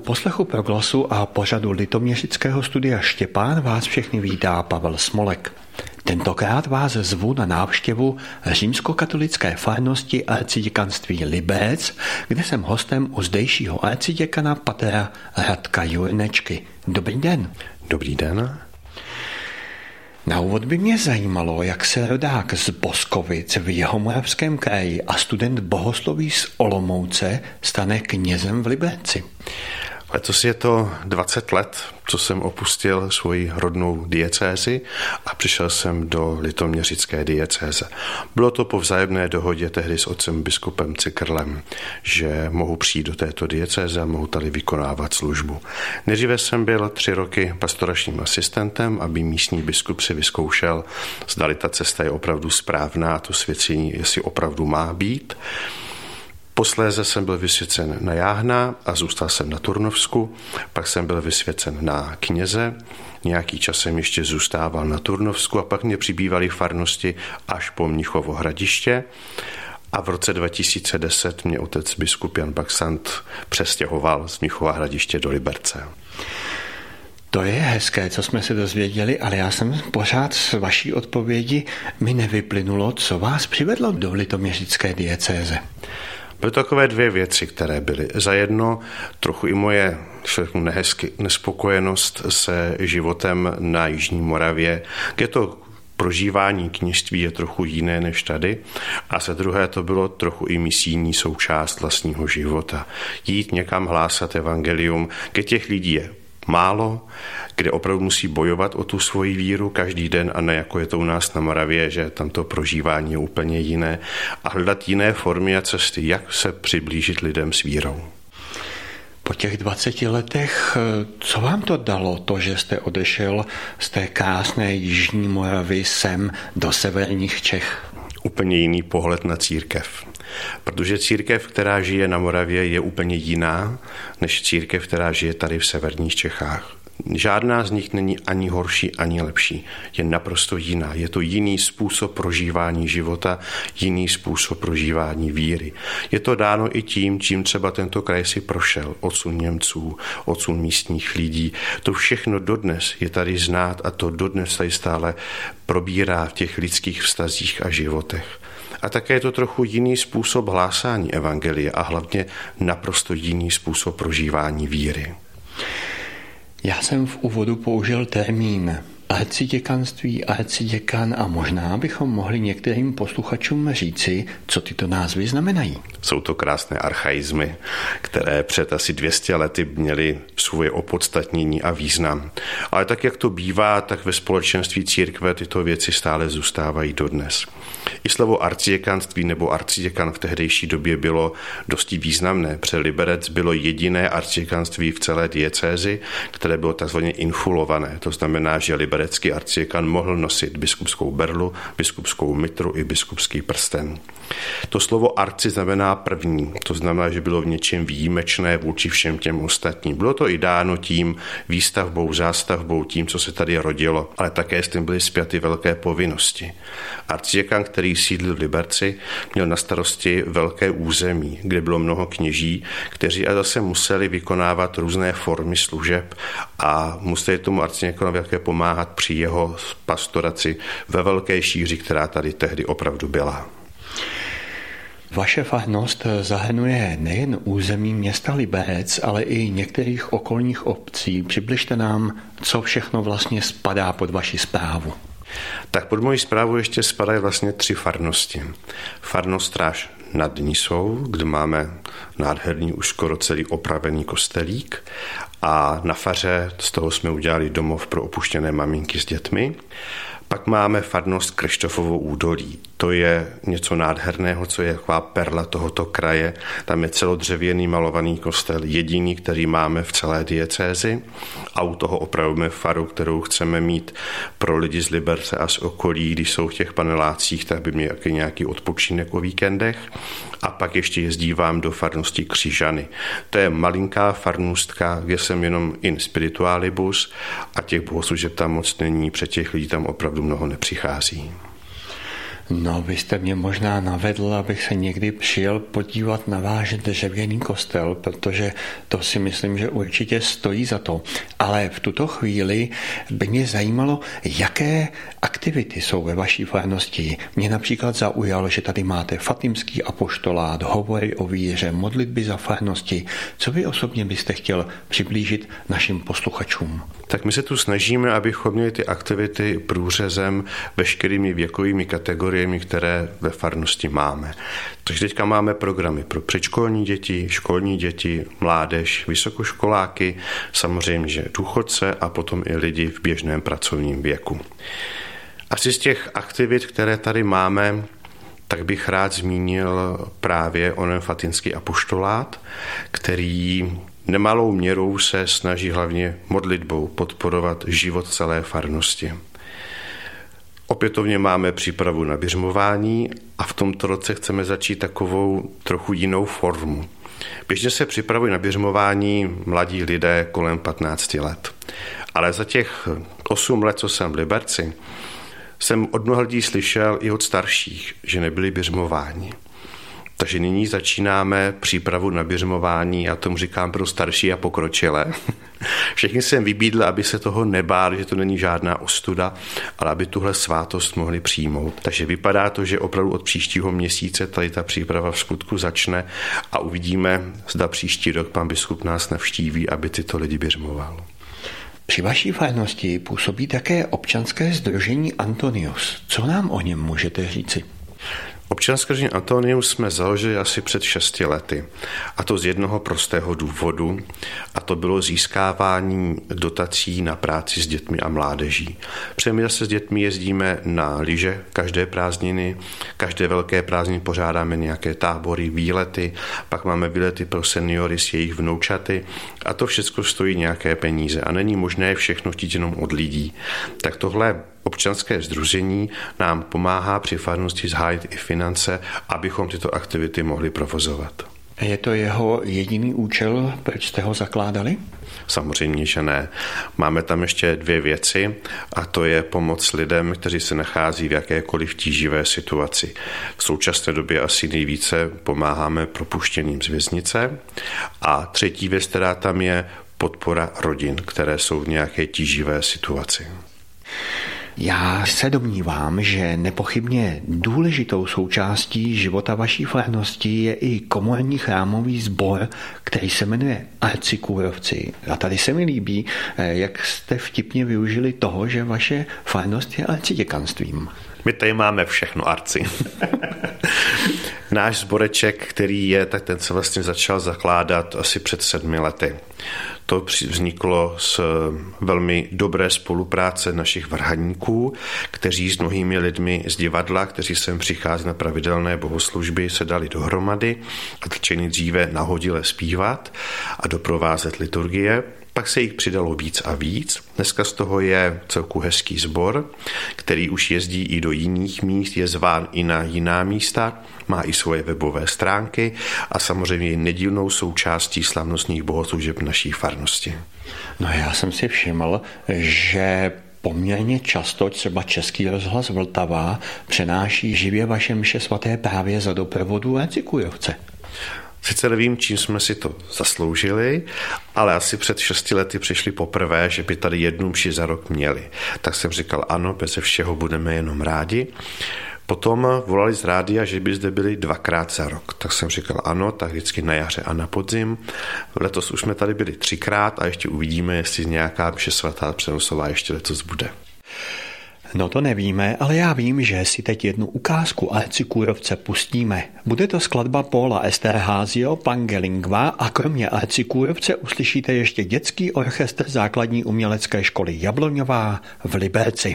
poslechu Proglasu a pořadu litoměřického studia Štěpán vás všechny vítá Pavel Smolek. Tentokrát vás zvu na návštěvu římskokatolické farnosti arciděkanství Liberec, kde jsem hostem u zdejšího arciděkana patera Radka Jurnečky. Dobrý den. Dobrý den. Na úvod by mě zajímalo, jak se rodák z Boskovic v Jihomoravském kraji a student bohosloví z Olomouce stane knězem v Liberci. Letos je to 20 let, co jsem opustil svoji rodnou diecézi a přišel jsem do litoměřické diecéze. Bylo to po vzájemné dohodě tehdy s otcem biskupem Cikrlem, že mohu přijít do této diecéze a mohu tady vykonávat službu. Nejdříve jsem byl 3 roky pastoračním asistentem, aby místní biskup si vyzkoušel, zdali ta cesta je opravdu správná, to svěcení, jestli opravdu má být. Posléze jsem byl vysvěcen na jáhna a zůstal jsem na Turnovsku, pak jsem byl vysvěcen na kněze, nějaký čas jsem ještě zůstával na Turnovsku a pak mě přibývaly farnosti až po Mnichovo Hradiště a v roce 2010 mě otec biskup Jan Baxant přestěhoval z Mnichova Hradiště do Liberce. To je hezké, co jsme se dozvěděli, ale já jsem pořád z vaší odpovědi mi nevyplynulo, co vás přivedlo do litoměřické diecéze. Byly takové 2 věci, které byly. Za jedno trochu i moje nespokojenost se životem na Jižní Moravě, kde to prožívání kněžství je trochu jiné než tady. A za druhé to bylo trochu i misijní součást vlastního života. Jít někam hlásat evangelium, kde těch lidí je málo, kde opravdu musí bojovat o tu svoji víru každý den a ne jako je to u nás na Moravě, že tam to prožívání je úplně jiné a hledat jiné formy a cesty, jak se přiblížit lidem s vírou. Po těch 20 letech, co vám to dalo, to, že jste odešel z té krásné Jižní Moravy sem do severních Čech? Úplně jiný pohled na církev. Protože církev, která žije na Moravě, je úplně jiná než církev, která žije tady v severních Čechách. Žádná z nich není ani horší, ani lepší. Je naprosto jiná. Je to jiný způsob prožívání života, jiný způsob prožívání víry. Je to dáno i tím, čím třeba tento kraj si prošel. Odsun Němců, odsun místních lidí. To všechno dodnes je tady znát a to dodnes tady stále probírá v těch lidských vztazích a životech. A také je to trochu jiný způsob hlásání evangelia a hlavně naprosto jiný způsob prožívání víry. Já jsem v úvodu použil termín arciděkanství, arciděkan a možná bychom mohli některým posluchačům říci, co tyto názvy znamenají. Jsou to krásné archaizmy, které před asi 200 lety měly svoje opodstatnění a význam. Ale tak, jak to bývá, tak ve společenství církve tyto věci stále zůstávají dodnes. I slovo arciděkanství nebo arciděkan v tehdejší době bylo dosti významné. Před Liberec bylo jediné arciděkanství v celé diecézi, které bylo takzvaně infulované. To znamená, že liberecký arciděkan mohl nosit biskupskou berlu, biskupskou mitru i biskupský prsten. To slovo arci znamená první, to znamená, že bylo v něčem výjimečné vůči všem těm ostatním. Bylo to i dáno tím výstavbou, zástavbou, tím, co se tady rodilo, ale také s tím byly spjaty velké povinnosti. Arciděkan, který sídlil v Liberci, měl na starosti velké území, kde bylo mnoho kněží, kteří a zase museli vykonávat různé formy služeb a museli tomu arciděkanovi také pomáhat při jeho pastoraci ve velké šíři, která tady tehdy opravdu byla. Vaše farnost zahrnuje nejen území města Liberec, ale i některých okolních obcí. Přibližte nám, co všechno vlastně spadá pod vaši správu. Tak pod moji správu ještě spadají vlastně 3 farnosti. Farnost Stráž nad Nisou, kde máme nádherný, už skoro celý opravený kostelík a na faře z toho jsme udělali domov pro opuštěné maminky s dětmi. Pak máme farnost Kryštofovo údolí. To je něco nádherného, co je taková perla tohoto kraje. Tam je celodřevěný malovaný kostel, jediný, který máme v celé diecézi. A u toho opravujeme faru, kterou chceme mít pro lidi z Liberce a z okolí, když jsou v těch panelácích, tak by měli nějaký odpočinek o víkendech. A pak ještě jezdívám do farnosti Křižany. To je malinká farnostka, kde jsem jenom in spiritualibus a těch bohoslužeb tam moc není, před těch lidí tam opravdu mnoho nepřichází. No, vy jste mě možná navedl, abych se někdy přijel podívat na váš dřevěný kostel, protože to si myslím, že určitě stojí za to. Ale v tuto chvíli by mě zajímalo, jaké aktivity jsou ve vaší farnosti. Mě například zaujalo, že tady máte fatimský apoštolát, hovory o víře, modlitby za farnosti. Co vy osobně byste chtěl přiblížit našim posluchačům? Tak my se tu snažíme, abychom měli ty aktivity průřezem veškerými věkovými kategoriemi, které ve farnosti máme. Takže teďka máme programy pro předškolní děti, školní děti, mládež, vysokoškoláky, samozřejmě že důchodce a potom i lidi v běžném pracovním věku. Asi z těch aktivit, které tady máme, tak bych rád zmínil právě onen fatimský apoštolát, který nemalou měrou se snaží hlavně modlitbou podporovat život celé farnosti. Opětovně máme přípravu na biřmování a v tomto roce chceme začít takovou trochu jinou formu. Běžně se připravují na biřmování mladí lidé kolem 15 let. Ale za těch 8 let, co jsem v Liberci, jsem od mnoha lidí slyšel i od starších, že nebyli biřmováni. Takže nyní začínáme přípravu na biřmování, já tomu říkám pro starší a pokročilé. Všechny jsem vybídl, aby se toho nebáli, že to není žádná ostuda, ale aby tuhle svátost mohli přijmout. Takže vypadá to, že opravdu od příštího měsíce tady ta příprava v skutku začne a uvidíme, zda příští rok pan biskup nás navštíví, aby tyto lidi biřmoval. Při vaší farnosti působí také občanské sdružení Antonius. Co nám o něm můžete říci? Občanské sdružení Antonius jsme založili asi před 6 lety. A to z jednoho prostého důvodu. A to bylo získávání dotací na práci s dětmi a mládeží. Protože my zase s dětmi jezdíme na lyže každé prázdniny. Každé velké prázdniny pořádáme nějaké tábory, výlety. Pak máme výlety pro seniory s jejich vnoučaty. A to všechno stojí nějaké peníze. A není možné všechno chtít jenom od lidí. Tak tohle občanské sdružení nám pomáhá při farnosti zhájit i finance, abychom tyto aktivity mohli provozovat. Je to jeho jediný účel, proč jste ho zakládali? Samozřejmě, že ne. Máme tam ještě 2 věci a to je pomoc lidem, kteří se nachází v jakékoliv tíživé situaci. V současné době asi nejvíce pomáháme propuštěným z věznice a 3. věc, která tam je, podpora rodin, které jsou v nějaké tíživé situaci. Já se domnívám, že nepochybně důležitou součástí života vaší farnosti je i komorní chrámový sbor, který se jmenuje Arcikůrovci. A tady se mi líbí, jak jste vtipně využili toho, že vaše farnost je arciděkanstvím. My tady máme všechno arci. Náš sboreček, který je, tak ten se vlastně začal zakládat asi před 7 lety. To vzniklo z velmi dobré spolupráce našich varhaníků, kteří s mnohými lidmi z divadla, kteří sem přichází na pravidelné bohoslužby, se dali dohromady a začali dříve nahodile zpívat a doprovázet liturgie. Pak se jich přidalo víc a víc. Dneska z toho je celku hezký sbor, který už jezdí i do jiných míst, je zván i na jiná místa, má i svoje webové stránky a samozřejmě je nedílnou součástí slavnostních bohoslužeb naší farnosti. No já jsem si všiml, že poměrně často třeba Český rozhlas Vltava přenáší živě vaše mše svaté právě za doprovodu Arcikůrovce. Sice nevím, čím jsme si to zasloužili, ale asi před 6 lety přišli poprvé, že by tady 1 mši za rok měli. Tak jsem říkal ano, beze všeho budeme jenom rádi. Potom volali z rádia, že by zde byli 2krát za rok. Tak jsem říkal ano, tak vždycky na jaře a na podzim. Letos už jsme tady byli 3krát a ještě uvidíme, jestli nějaká mše svatá přenosová ještě letos bude. No to nevíme, ale já vím, že si teď jednu ukázku Arcikůrovce pustíme. Bude to skladba Paula Esterházio Pangelingva a kromě Arcikůrovce uslyšíte ještě dětský orchestr základní umělecké školy Jabloňová v Liberci.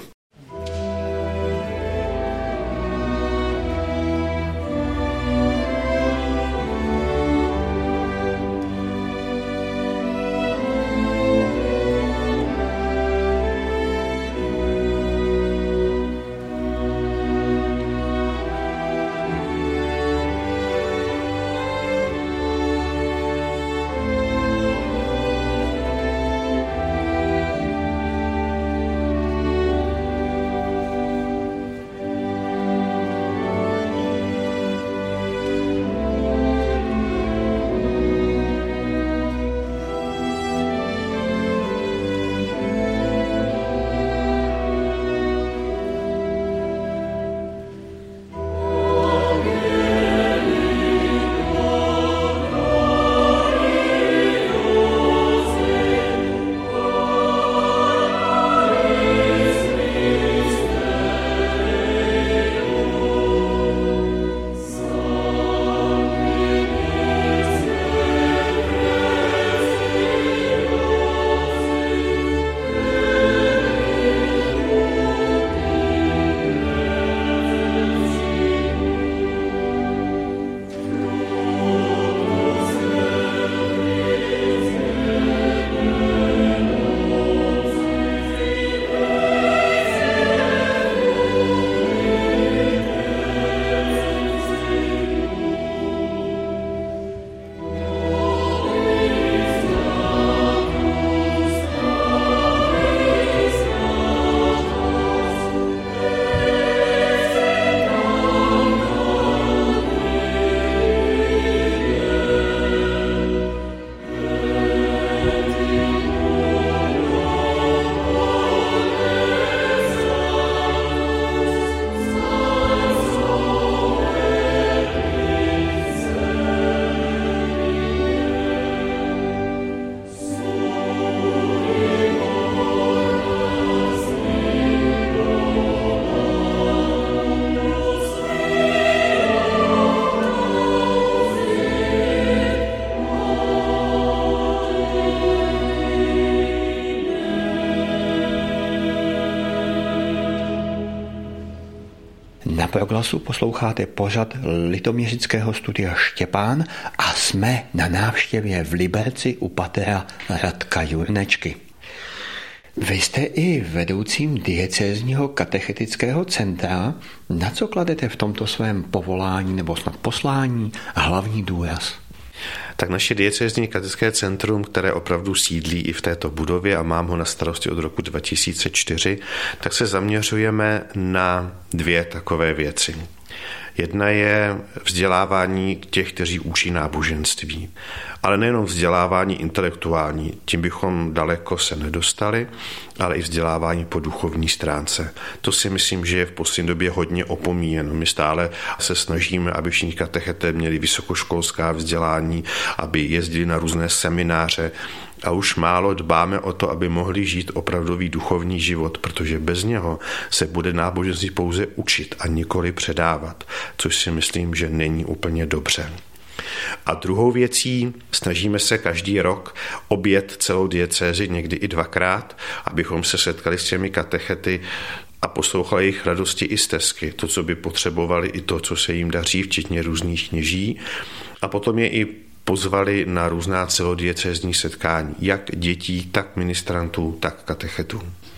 Na Proglasu posloucháte pořad litoměřického studia Štěpán a jsme na návštěvě v Liberci u patra Radka Jurnečky. Vy jste i vedoucím diecézního katechetického centra. Na co kladete v tomto svém povolání nebo snad poslání hlavní důraz? Tak naše diecézní katechetické centrum, které opravdu sídlí i v této budově a mám ho na starosti od roku 2004, tak se zaměřujeme na dvě takové věci. Jedna je vzdělávání těch, kteří učí náboženství. Ale nejenom vzdělávání intelektuální, tím bychom daleko se nedostali, ale i vzdělávání po duchovní stránce. To si myslím, že je v poslední době hodně opomíjeno. My stále se snažíme, aby všichni katecheté měli vysokoškolská vzdělání, aby jezdili na různé semináře a už málo dbáme o to, aby mohli žít opravdový duchovní život, protože bez něho se bude náboženství pouze učit a nikoli předávat, což si myslím, že není úplně dobře. A druhou věcí, snažíme se každý rok objet celou diecézi, někdy i dvakrát, abychom se setkali s těmi katechety a poslouchali jejich radosti i stesky, to, co by potřebovali, i to, co se jim daří, včetně různých kněží. A potom je i pozvali na různá celodiecézní setkání, jak dětí, tak ministrantů, tak katechetů.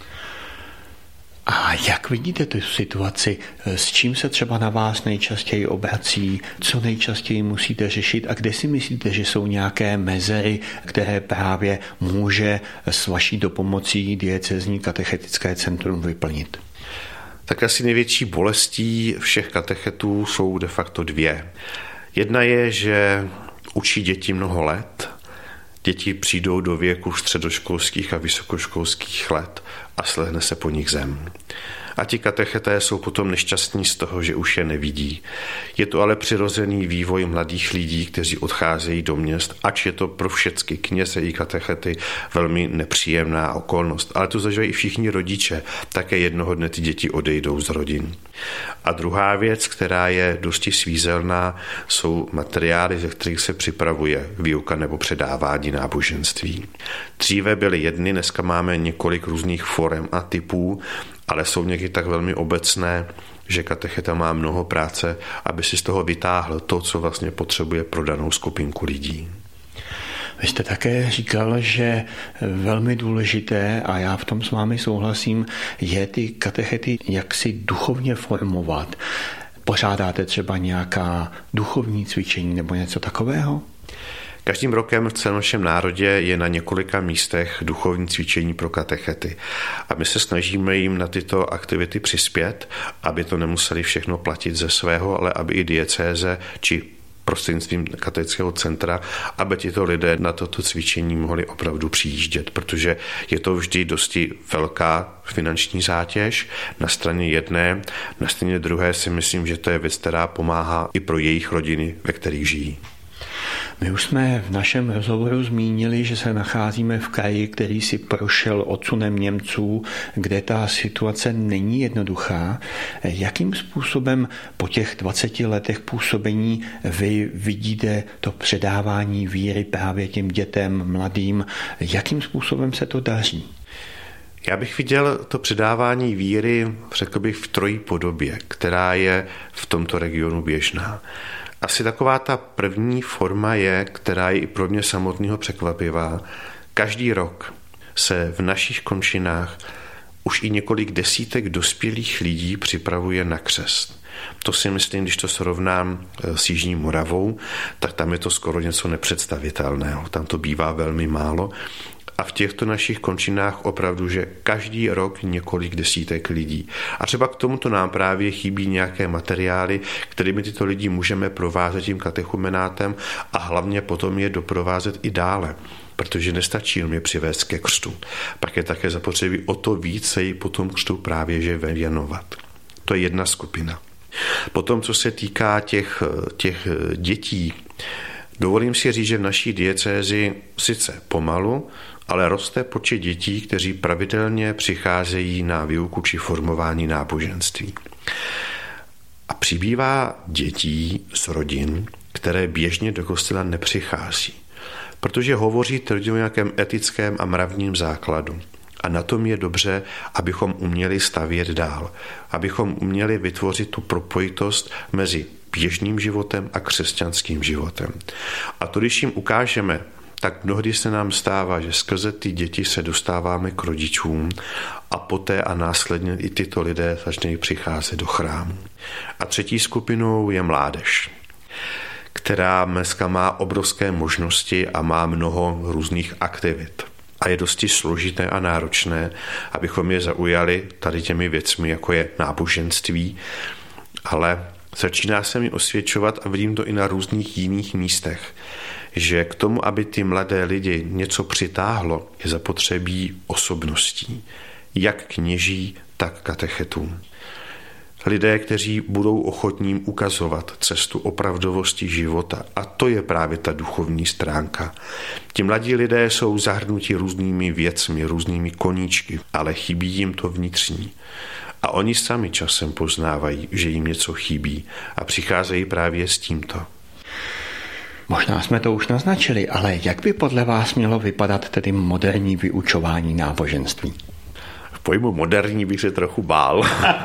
A jak vidíte tu situaci? S čím se třeba na vás nejčastěji obrací? Co nejčastěji musíte řešit? A kde si myslíte, že jsou nějaké mezery, které právě může s vaší dopomocí diecézní katechetické centrum vyplnit? Tak asi největší bolestí všech katechetů jsou de facto dvě. Jedna je, že učí děti mnoho let. Děti přijdou do věku středoškolských a vysokoškolských let a slehne se po nich zem. A ti katecheté jsou potom nešťastní z toho, že už je nevidí. Je to ale přirozený vývoj mladých lidí, kteří odcházejí do měst, ač je to pro všechny kněze i katechety velmi nepříjemná okolnost. Ale to zažívají i všichni rodiče, také jednoho dne ty děti odejdou z rodin. A druhá věc, která je dosti svízelná, jsou materiály, ze kterých se připravuje výuka nebo předávání náboženství. Dříve byly jedny, dneska máme několik různých forem a typů, ale jsou někdy tak velmi obecné, že katecheta má mnoho práce, aby si z toho vytáhl to, co vlastně potřebuje pro danou skupinku lidí. Vy jste také říkal, že velmi důležité, a já v tom s vámi souhlasím, je ty katechety jaksi duchovně formovat. Pořádáte třeba nějaká duchovní cvičení nebo něco takového? Každým rokem v celém našem národě je na několika místech duchovní cvičení pro katechety. A my se snažíme jim na tyto aktivity přispět, aby to nemuseli všechno platit ze svého, ale aby i diecéze či prostřednictvím katechetického centra, aby tito lidé na toto cvičení mohli opravdu přijíždět, protože je to vždy dosti velká finanční zátěž na straně jedné, na straně druhé si myslím, že to je věc, která pomáhá i pro jejich rodiny, ve kterých žijí. My už jsme v našem rozhovoru zmínili, že se nacházíme v kraji, který si prošel odsunem Němců, kde ta situace není jednoduchá. Jakým způsobem po těch 20 letech působení vy vidíte to předávání víry právě těm dětem, mladým? Jakým způsobem se to daří? Já bych viděl to předávání víry, řekl bych, v trojí podobě, která je v tomto regionu běžná. Asi taková ta první forma je, která je i pro mě samotného překvapivá. Každý rok se v našich končinách už i několik desítek dospělých lidí připravuje na křest. To si myslím, když to srovnám s Jižní Moravou, tak tam je to skoro něco nepředstavitelného. Tam to bývá velmi málo. A v těchto našich končinách opravdu, že každý rok několik desítek lidí. A třeba k tomuto nám právě chybí nějaké materiály, kterými tyto lidi můžeme provázet tím katechumenátem a hlavně potom je doprovázet i dále. Protože nestačí jenom je přivést ke křtu. Pak je také zapotřebí o to víc se jí potom křtu právě že věnovat. To je jedna skupina. Potom, co se týká těch dětí, dovolím si říct, že v naší diecézi sice pomalu, ale roste počet dětí, kteří pravidelně přicházejí na výuku či formování náboženství. A přibývá dětí z rodin, které běžně do kostela nepřichází, protože hovoří o nějakém etickém a mravním základu. A na tom je dobře, abychom uměli stavět dál, abychom uměli vytvořit tu propojitost mezi běžným životem a křesťanským životem. A to, když jim ukážeme, tak mnohdy se nám stává, že skrze ty děti se dostáváme k rodičům a poté a následně i tyto lidé začnou přicházet do chrámu. A třetí skupinou je mládež, která dneska má obrovské možnosti a má mnoho různých aktivit. A je dosti složité a náročné, abychom je zaujali tady těmi věcmi, jako je náboženství, ale začíná se mi osvědčovat a vidím to i na různých jiných místech, že k tomu, aby ty mladé lidi něco přitáhlo, je zapotřebí osobností, jak kněží, tak katechetů. Lidé, kteří budou ochotní ukazovat cestu opravdovosti života. A to je právě ta duchovní stránka. Ti mladí lidé jsou zahrnuti různými věcmi, různými koníčky, ale chybí jim to vnitřní. A oni sami časem poznávají, že jim něco chybí a přicházejí právě s tímto. Možná jsme to už naznačili, ale jak by podle vás mělo vypadat tedy moderní vyučování náboženství? V pojmu moderní bych se trochu bál.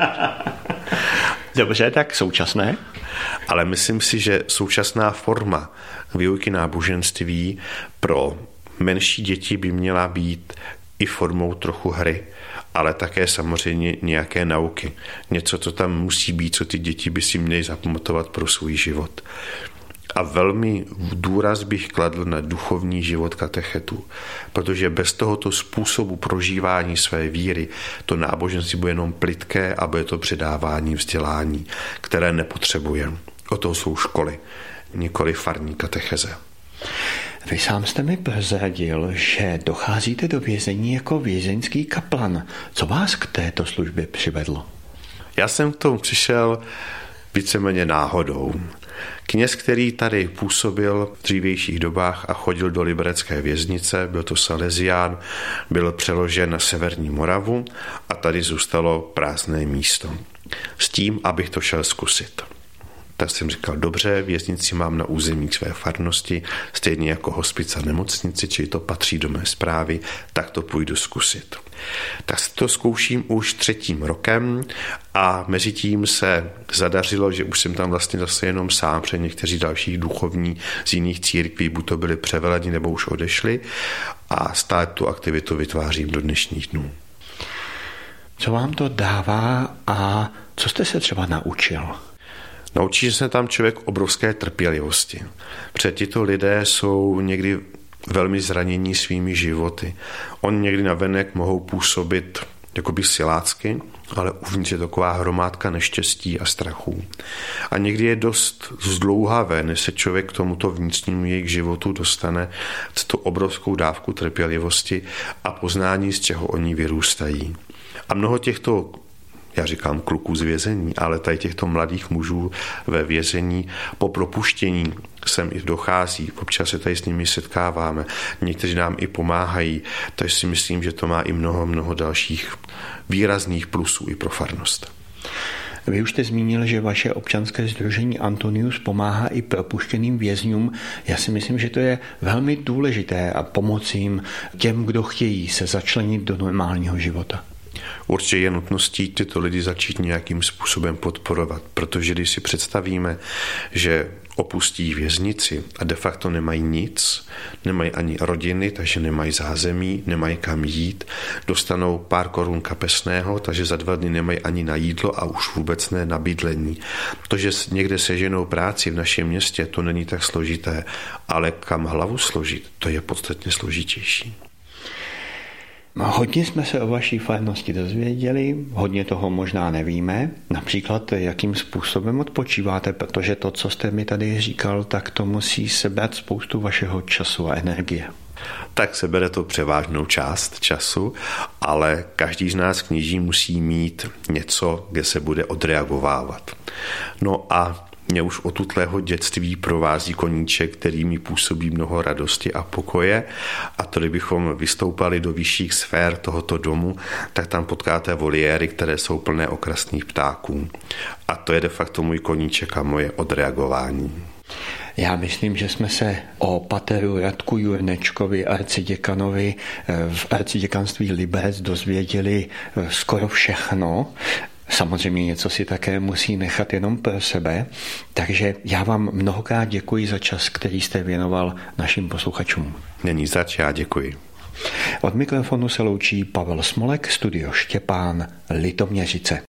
Dobře, tak současné? Ale myslím si, že současná forma výuky náboženství pro menší děti by měla být i formou trochu hry, ale také samozřejmě nějaké nauky. Něco, co tam musí být, co ty děti by si měly zapamatovat pro svůj život. A velmi důraz bych kladl na duchovní život katechetů, protože bez tohoto způsobu prožívání své víry to náboženství bude jenom plytké a bude to předávání vzdělání, které nepotřebujeme. O to jsou školy, nikoli farní katecheze. Vy sám jste mi prozradil, že docházíte do vězení jako vězeňský kaplan. Co vás k této službě přivedlo? Já jsem k tomu přišel víceméně náhodou. Kněz, který tady působil v dřívějších dobách a chodil do liberecké věznice, byl to Salesián, byl přeložen na Severní Moravu a tady zůstalo prázdné místo. S tím, abych to šel zkusit. Tak jsem říkal, dobře, věznici mám na území své farnosti, stejně jako hospic a nemocnici, čili to patří do mé správy, tak to půjdu zkusit. Tak to zkouším už 3. rokem a mezi tím se zadařilo, že už jsem tam vlastně zase jenom sám, protože někteří další duchovní z jiných církví buď to byli převeleni nebo už odešli a stále tu aktivitu vytvářím do dnešních dnů. Co vám to dává a co jste se třeba naučil? Naučí se tam člověk obrovské trpělivosti. Protože tito lidé jsou někdy velmi zranění svými životy. Oni někdy navenek mohou působit jakoby silácky, ale uvnitř je taková hromádka neštěstí a strachů. A někdy je dost zdlouhavé, než se člověk k tomuto vnitřnímu jejich životu dostane s tou obrovskou dávku trpělivosti a poznání, z čeho oni vyrůstají. A mnoho těchto, já říkám kluků z vězení, ale tady těchto mladých mužů ve vězení po propuštění sem i dochází, občas se tady s nimi setkáváme, někteří nám i pomáhají, takže si myslím, že to má i mnoho dalších výrazných plusů i pro farnost. Vy už jste zmínil, že vaše občanské sdružení Antonius pomáhá i propuštěným vězňům. Já si myslím, že to je velmi důležité a pomoci jim těm, kdo chtějí se začlenit do normálního života. Určitě je nutností tyto lidi začít nějakým způsobem podporovat, protože když si představíme, že opustí věznici a de facto nemají nic, nemají ani rodiny, takže nemají zázemí, nemají kam jít, dostanou pár korun kapesného, takže za 2 dny nemají ani na jídlo a už vůbec ne na bydlení. To, že někde seženou práci v našem městě, to není tak složité, ale kam hlavu složit, to je podstatně složitější. Hodně jsme se o vaší farnosti dozvěděli, hodně toho možná nevíme. Například, jakým způsobem odpočíváte, protože to, co jste mi tady říkal, tak to musí sebrat spoustu vašeho času a energie. Tak se bere to převážnou část času, ale každý z nás kněží musí mít něco, kde se bude odreagovávat. No a mě už od útlého dětství provází koníček, který mi působí mnoho radosti a pokoje. A to, kdybychom vystoupali do vyšších sfér tohoto domu, tak tam potkáte voliéry, které jsou plné okrasných ptáků. A to je de facto můj koníček a moje odreagování. Já myslím, že jsme se o pateru Radku Jurnečkovi, arciděkanovi v arciděkanství Liberec dozvěděli skoro všechno. Samozřejmě něco si také musí nechat jenom pro sebe, takže já vám mnohokrát děkuji za čas, který jste věnoval našim posluchačům. Není zač, já děkuji. Od mikrofonu se loučí Pavel Smolek, studio Štěpán, Litoměřice.